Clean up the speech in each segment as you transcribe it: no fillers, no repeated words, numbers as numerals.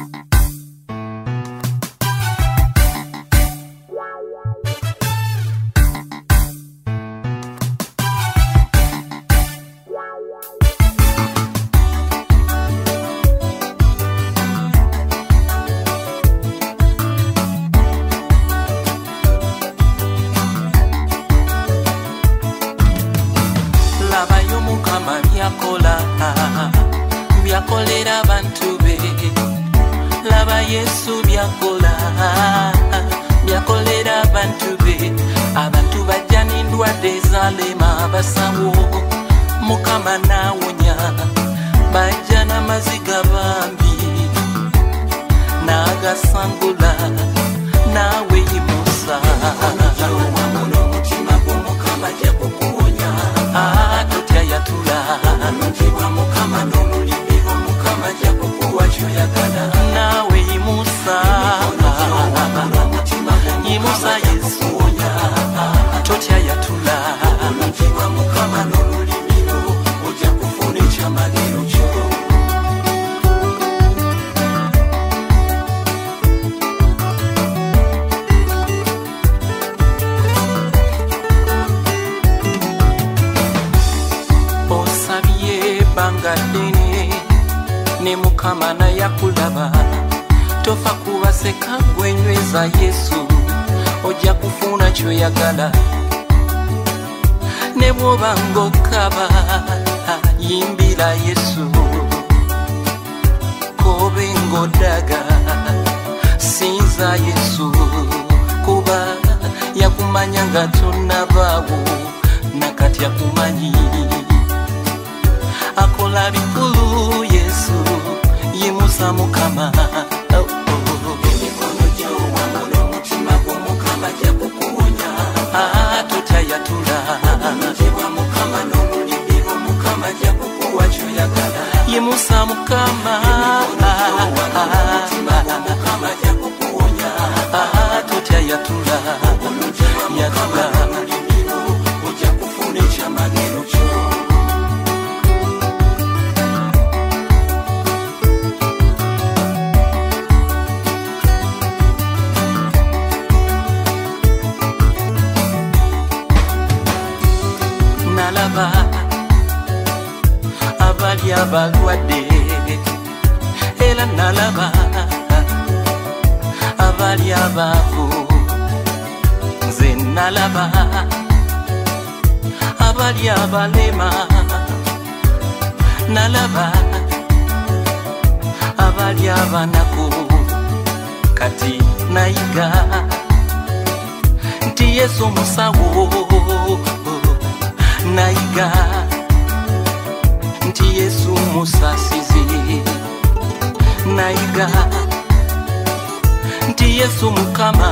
byakolera abantu be, laba Yesu byakola, byakolera abantu be, abantu bajja n'endwadde ezalema abasawo, Mukama n'awonya, bajja n'amaziga bambi, n'agasangula, naawe yimusa. N'omutima gw'Omukama ajja kukuwonya, totya yatula, omutima Mukama n'olulimi lw'Omukama ajja kukuwa ky'oyagala, naawe yimusa, yimusa Yesu, totya yatula, omutima Mukama n'olulimi lwo ojja kufuna ekyamagero kyo. Bangadini ne Mukama na yakulaba, tofa kubaseka gwenyweza Yesu, ojja kufuna kyoyagala. Ne bwoba ng'okaba yimbira Yesu, kobe ng'odaga sinza Yesu, kuba yakumanya nga tonnabaawo nakati akumanyi. Akola bikulu Yesu, yimusa Mukama. Emikono gyo wamu n'omutima gw'Omukama ajja kukuwonya, totya yatula, omutima Mukama n'olulimi lw'Omukama ajja kukuwa ky'oyagala, yimusa Mukama. Emikono gyo n'omutima gw'Omukama ajja kukuwonya, totya yatula, yatula, n'olulimi lwo ojja kufuna ekyamagero kyo. Nalaba abali abalwadde, era nalaba abali abaavu, nze nalaba abali abalema, nalaba abali abanaku, kati nayiga nti Yesu musawo, nayiga nti Yesu musasizi, nayiga nti Yesu Mukama,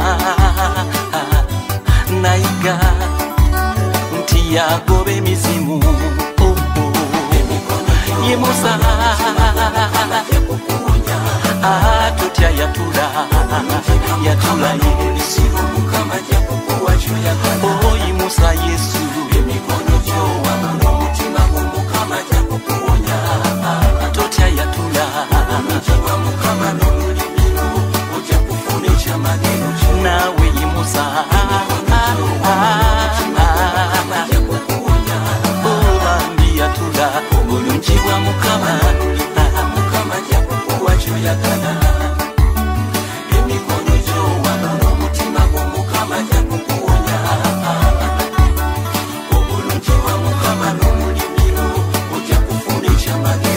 nayiga nti yagoba emizimu, yimusa totya yatula, yatula Yesu, yimusa Yesu, emikono gyo wamu n'omutima gw'Omukama ajja kukuwonya, totya yatula, omutima Mukama n'olulimi lwo ojja kufuna ekyamagero kyo, naawe yimusa, bambi yatula, obulungi bwa Mukama, Mukama ajja kukuwa ky'oyagala. Emikono gyo wamu n'omutima gw'Omukama ajja kukuwonya, obulungi bwa Mukama n'olulimi lwo ojja kufuna ekyamagero.